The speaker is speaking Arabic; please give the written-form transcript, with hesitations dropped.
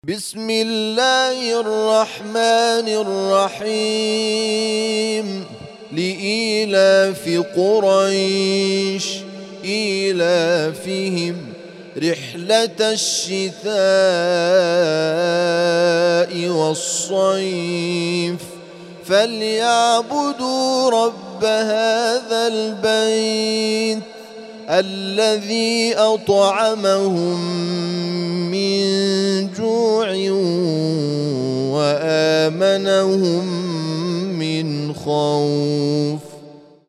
بسم الله الرحمن الرحيم لإيلاف قريش إيلافهم رحلة الشتاء والصيف فليعبدوا رب هذا البيت الذي أطعمهم من جوع وآمنهم من خوف.